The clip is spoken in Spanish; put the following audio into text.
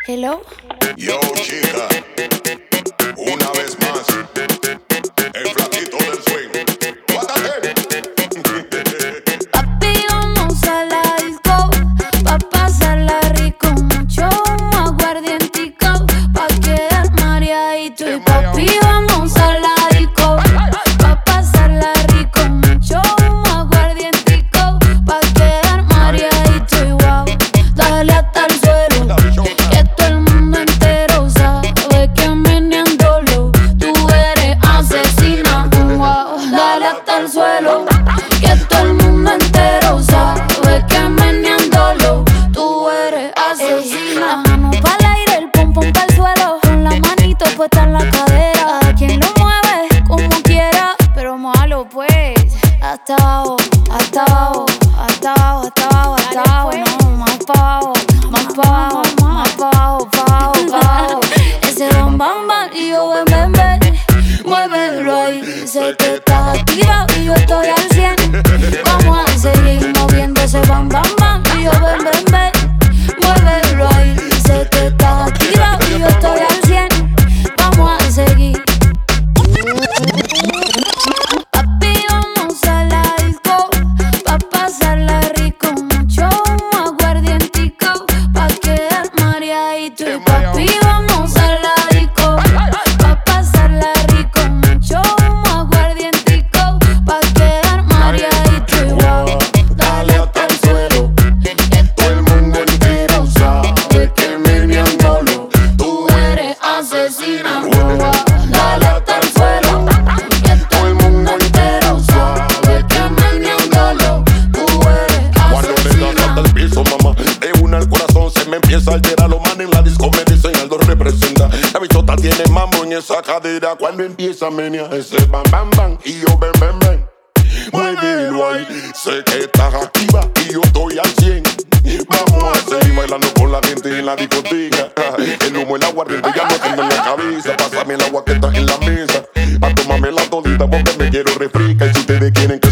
Hello. Yo, chica, una vez más, el flaquito del swing. Guárdate. Papi, vamos a la disco, pa' pasarla rico. Mucho humo, aguardientico, pa' quedar mareadito. Y papi, vamos a la disco, pa' pasarla rico. Mucho humo, aguardientico, pa' quedar mareadito. Y wow, dale hasta el suelo, que todo el mundo entero sabe que meneándolo tú eres asesina. Wow, dale hasta el suelo, que todo el mundo entero sabe que meneándolo tú eres asesina. La mano pa'l aire, el pum pum pa'l suelo, con la manito puesta en la cadera. A quien lo mueve como quiera, pero malo pues. Hasta abajo, hasta abajo, hasta abajo, hasta abajo, hasta abajo. No, más pa' abajo, más pa' abajo, más pa' abajo, pa' abajo, pa' abajo. Ese bam bam bam y yo ven ven ven. Muévelo ahí, sé que estás activa y yo estoy al 100. Vamos a seguir moviendo ese bam bam bam y yo ven ven ven. Muévelo ahí, sé que estás activa y yo estoy al 100. Vamos a seguir. Papi, vamos a la disco, pa' pasarla rico. Mucho humo, aguardientico, pa' quedar mareadito. Y papi, vamos a la disco, pa' pasarla rico. Mucho humo, aguardientico, pa' quedar mareadito. Y wow, dale hasta el suelo, que todo el mundo entero sabe que meneándolo tú eres asesina. Wow, dale hasta el suelo, que todo el mundo entero sabe que meneándolo tú eres Cuando me das hasta asesina. el piso, mamá, de una el corazón se me empieza a alterar. Los manes en la disco me dicen Aldo representa. La bichota tiene mambo en esa cadera. Cuando empieza a menear ese bam bam bam y yo ven ven ven. Muévelo ahí, sé que estás activa y yo estoy al 100. Vamos a seguir bailando con la gente en la discoteca. El humo, el aguardiente ya no tengo en la cabeza. Pásame el agua que está en la mesa, pa' tomármela todita porque me quiero refrescar. Y si ustedes quieren